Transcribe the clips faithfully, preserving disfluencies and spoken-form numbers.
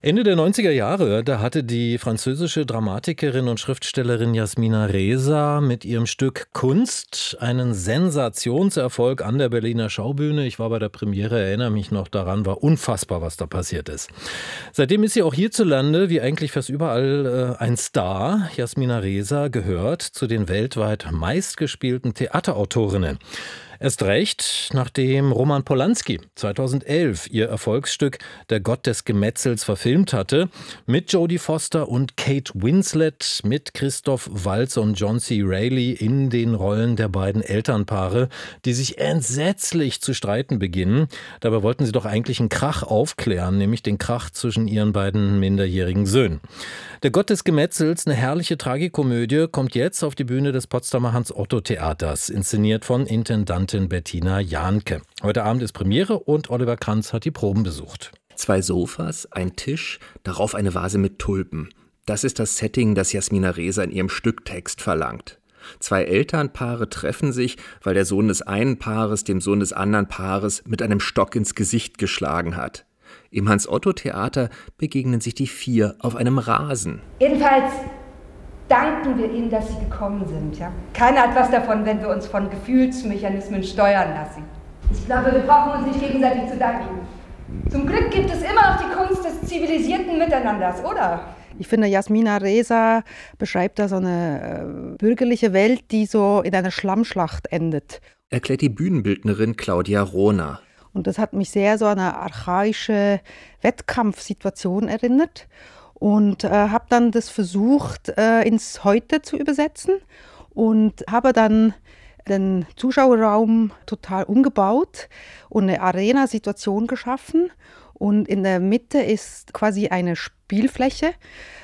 Ende der neunziger Jahre, da hatte die französische Dramatikerin und Schriftstellerin Yasmina Reza mit ihrem Stück Kunst einen Sensationserfolg an der Berliner Schaubühne. Ich war bei der Premiere, erinnere mich noch daran, war unfassbar, was da passiert ist. Seitdem ist sie auch hierzulande, wie eigentlich fast überall, ein Star. Yasmina Reza gehört zu den weltweit meistgespielten Theaterautorinnen. Erst recht, nachdem Roman Polanski zweitausendelf ihr Erfolgsstück Der Gott des Gemetzels verfilmt hatte, mit Jodie Foster und Kate Winslet, mit Christoph Waltz und John C. Reilly in den Rollen der beiden Elternpaare, die sich entsetzlich zu streiten beginnen. Dabei wollten sie doch eigentlich einen Krach aufklären, nämlich den Krach zwischen ihren beiden minderjährigen Söhnen. Der Gott des Gemetzels, eine herrliche Tragikomödie, kommt jetzt auf die Bühne des Potsdamer Hans-Otto-Theaters, inszeniert von Intendantin Bettina Jahnke. Heute Abend ist Premiere und Oliver Kranz hat die Proben besucht. Zwei Sofas, ein Tisch, darauf eine Vase mit Tulpen. Das ist das Setting, das Yasmina Reza in ihrem Stücktext verlangt. Zwei Elternpaare treffen sich, weil der Sohn des einen Paares dem Sohn des anderen Paares mit einem Stock ins Gesicht geschlagen hat. Im Hans-Otto-Theater begegnen sich die vier auf einem Rasen. Jedenfalls danken wir Ihnen, dass Sie gekommen sind. Ja? Keiner hat was davon, wenn wir uns von Gefühlsmechanismen steuern lassen. Ich glaube, wir brauchen uns nicht gegenseitig zu danken. Zum Glück gibt es immer noch die Kunst des zivilisierten Miteinanders, oder? Ich finde, Yasmina Reza beschreibt da so eine äh, bürgerliche Welt, die so in einer Schlammschlacht endet. Erklärt die Bühnenbildnerin Claudia Rohner. Und das hat mich sehr so an eine archaische Wettkampfsituation erinnert und äh, habe dann das versucht, äh, ins Heute zu übersetzen und habe dann den Zuschauerraum total umgebaut und eine Arena-Situation geschaffen. Und in der Mitte ist quasi eine Spielfläche,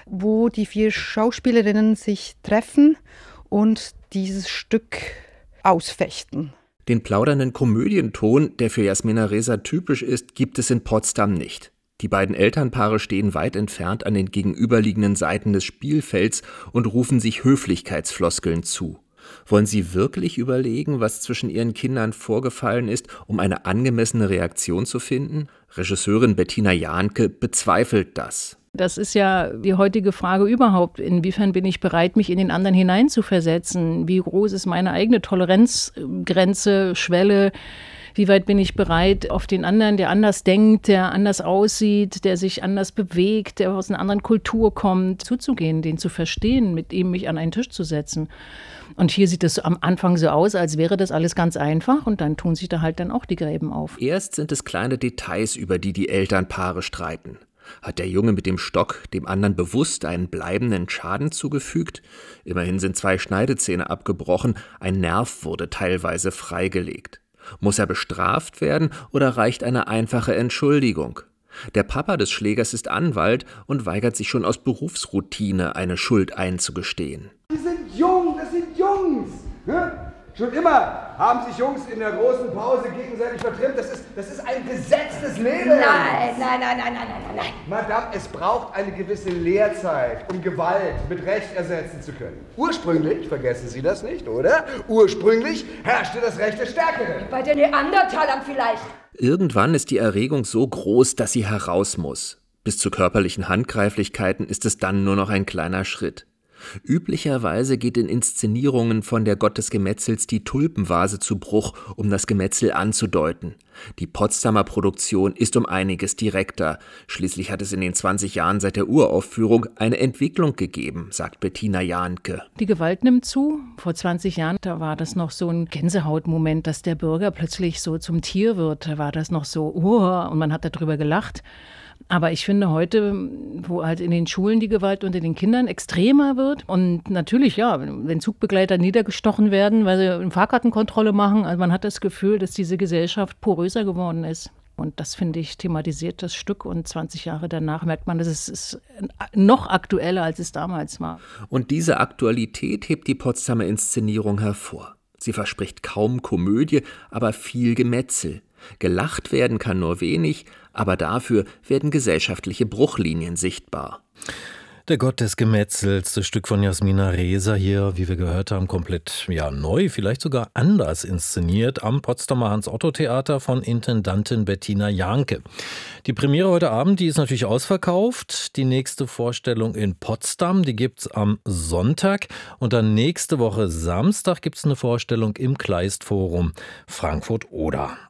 wo die vier Schauspielerinnen sich treffen und dieses Stück ausfechten. Den plaudernden Komödienton, der für Yasmina Reza typisch ist, gibt es in Potsdam nicht. Die beiden Elternpaare stehen weit entfernt an den gegenüberliegenden Seiten des Spielfelds und rufen sich Höflichkeitsfloskeln zu. Wollen sie wirklich überlegen, was zwischen ihren Kindern vorgefallen ist, um eine angemessene Reaktion zu finden? Regisseurin Bettina Jahnke bezweifelt das. Das ist ja die heutige Frage überhaupt. Inwiefern bin ich bereit, mich in den anderen hineinzuversetzen? Wie groß ist meine eigene Toleranzgrenze, Schwelle? Wie weit bin ich bereit, auf den anderen, der anders denkt, der anders aussieht, der sich anders bewegt, der aus einer anderen Kultur kommt, zuzugehen, den zu verstehen, mit ihm mich an einen Tisch zu setzen? Und hier sieht es am Anfang so aus, als wäre das alles ganz einfach und dann tun sich da halt dann auch die Gräben auf. Erst sind es kleine Details, über die die Elternpaare streiten. Hat der Junge mit dem Stock dem anderen bewusst einen bleibenden Schaden zugefügt? Immerhin sind zwei Schneidezähne abgebrochen, ein Nerv wurde teilweise freigelegt. Muss er bestraft werden oder reicht eine einfache Entschuldigung? Der Papa des Schlägers ist Anwalt und weigert sich schon aus Berufsroutine, eine Schuld einzugestehen. Die sind jung, das sind Jungs. Ne? Schon immer haben sich Jungs in der großen Pause gegenseitig vertrimmt. Das ist, das ist ein Gesetz des Lebens. Nein, nein, nein, nein, nein, nein, nein. Madame, es braucht eine gewisse Lehrzeit, um Gewalt mit Recht ersetzen zu können. Ursprünglich, vergessen Sie das nicht, oder? Ursprünglich herrschte das Recht des Stärkeren. Bei den Neandertalern vielleicht. Irgendwann ist die Erregung so groß, dass sie heraus muss. Bis zu körperlichen Handgreiflichkeiten ist es dann nur noch ein kleiner Schritt. Üblicherweise geht in Inszenierungen von Der Gott des Gemetzels die Tulpenvase zu Bruch, um das Gemetzel anzudeuten. Die Potsdamer Produktion ist um einiges direkter. Schließlich hat es in den zwanzig Jahren seit der Uraufführung eine Entwicklung gegeben, sagt Bettina Jahnke. Die Gewalt nimmt zu. Vor zwanzig Jahren, da war das noch so ein Gänsehautmoment, dass der Bürger plötzlich so zum Tier wird. Da war das noch so, oh, und man hat darüber gelacht. Aber ich finde heute, wo halt in den Schulen die Gewalt unter den Kindern extremer wird und natürlich, ja, wenn Zugbegleiter niedergestochen werden, weil sie eine Fahrkartenkontrolle machen, also man hat das Gefühl, dass diese Gesellschaft poröser geworden ist. Und das, finde ich, thematisiert das Stück und zwanzig Jahre danach merkt man, dass es ist noch aktueller, als es damals war. Und diese Aktualität hebt die Potsdamer Inszenierung hervor. Sie verspricht kaum Komödie, aber viel Gemetzel. Gelacht werden kann nur wenig, aber dafür werden gesellschaftliche Bruchlinien sichtbar. Der Gott des Gemetzels, das Stück von Jasmina Reza hier, wie wir gehört haben, komplett ja neu, vielleicht sogar anders inszeniert am Potsdamer Hans-Otto-Theater von Intendantin Bettina Jahnke. Die Premiere heute Abend, die ist natürlich ausverkauft. Die nächste Vorstellung in Potsdam, die gibt's am Sonntag. Und dann nächste Woche Samstag gibt's eine Vorstellung im Kleist-Forum Frankfurt-Oder.